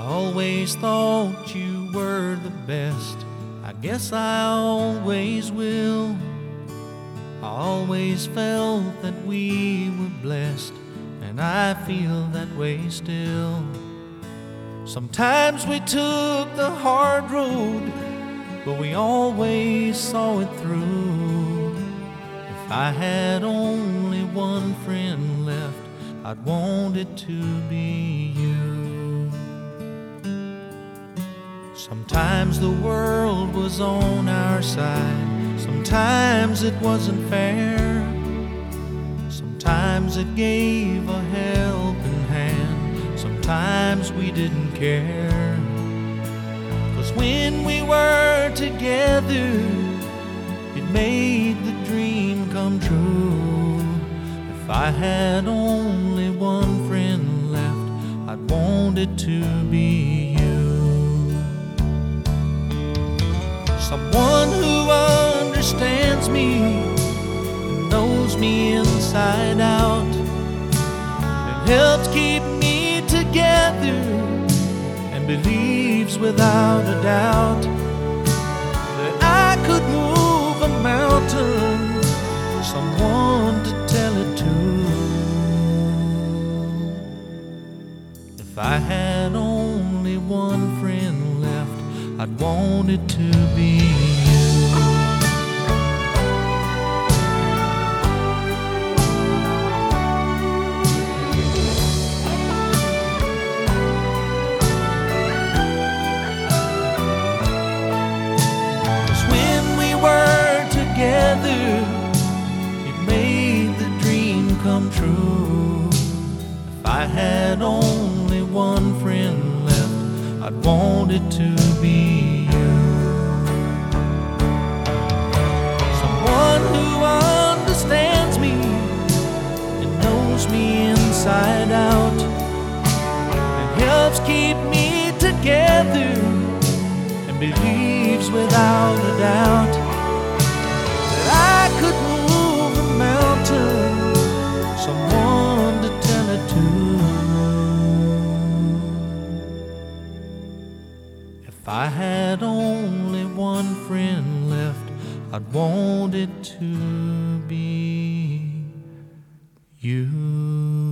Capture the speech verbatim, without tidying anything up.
always thought you were the best. I guess I always will. I always felt that we were blessed, and I feel that way still. Sometimes we took the hard road, but we always saw it through. If I had only one friend left, I'd want it to be you. Sometimes the world was on our side, sometimes it wasn't fair. Sometimes it gave a helping hand, sometimes we didn't care. 'Cause when we were together, it made the dream come true. If I had only one friend left, I'd want it to be you. Someone who understands me, knows me inside out, and helps keep me together, and believes without a doubt that I could move a mountain. Someone to tell it to. If I had only one friend left, I'd want it to be you. 'Cause when we were together, it made the dream come true. If I had only one friend left, I'd want it to be you. Someone who understands me and knows me inside out, and helps keep me together, and believes without a doubt that I could move a mountain. Someone to tell it to. If I had only one friend left, I'd want it to be you.